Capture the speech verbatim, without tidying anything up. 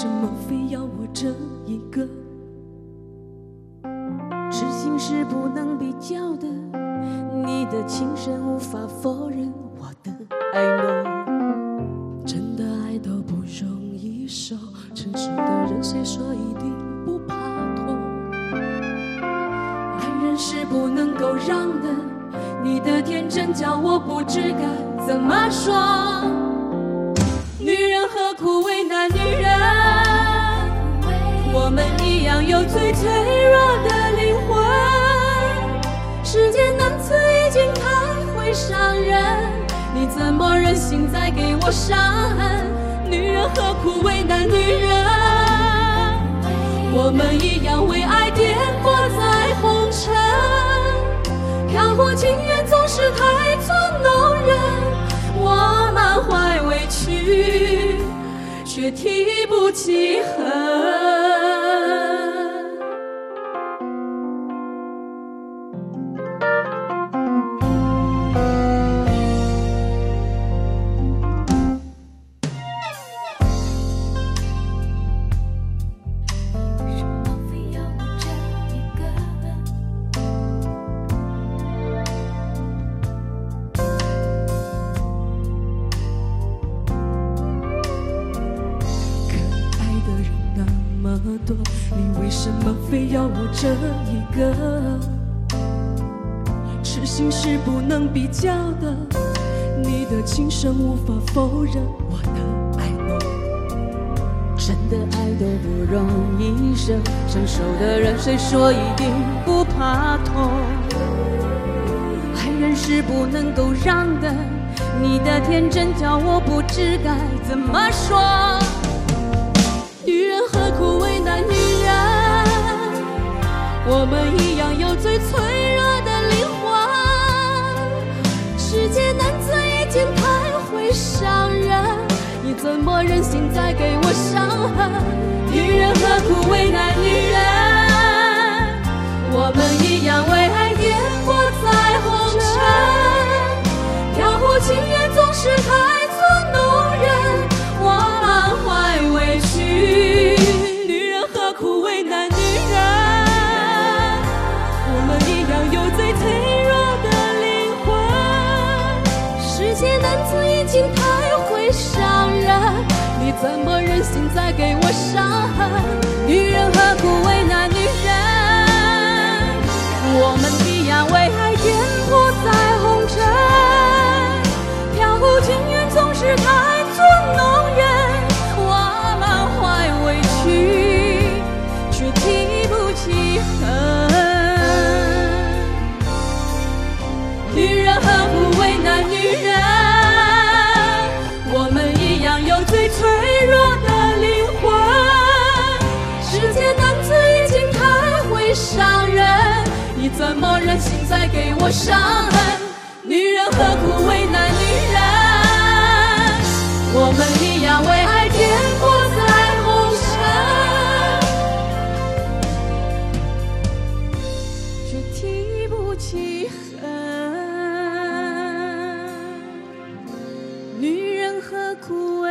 什么非要我这一个？痴心是不能比较的，你的情深无法否认我的爱浓。真的爱都不容易受，诚实的人谁说一定不怕痛？爱人是不能够让的，你的天真叫我不知该怎么说。女人何苦为难女人？我们一样有最脆弱的灵魂。世间男子已经太会伤人，你怎么忍心再给我伤痕？女人何苦为难女人？我们一样为爱颠簸在红尘。飘忽情缘总是太作弄人，我满怀委屈，却提不起恨。你为什么非要我这一个？痴心是不能比较的，你的情深无法否认我的爱浓。真的爱都不容易受，成熟的人谁说一定不怕痛？爱人是不能够让的，你的天真叫我不知该怎么说。女人何苦为难女人？我们一样有最脆弱的灵魂。世间男子已经太会伤人，你怎么忍心再给我伤痕？女人何苦为难女人？我们一样为爱颠簸在红尘。飘忽情缘总是太作弄人，我满怀委屈。女人何苦为难女人？我们一样有最脆弱的灵魂。世间男子已经太会伤人，你怎么忍心再给我伤痕？女人何苦为难女人？我们一样为爱颠簸在红尘。飘忽情缘总是太作弄人，我满怀委屈，却提不起恨。女人何苦为难女人？我们一样有最脆弱的灵魂。世间男子已经太会伤人，你怎么忍心再给我伤痕？女人何苦为难女人？我们一样为爱颠簸在红尘，却提不起恨。女人何苦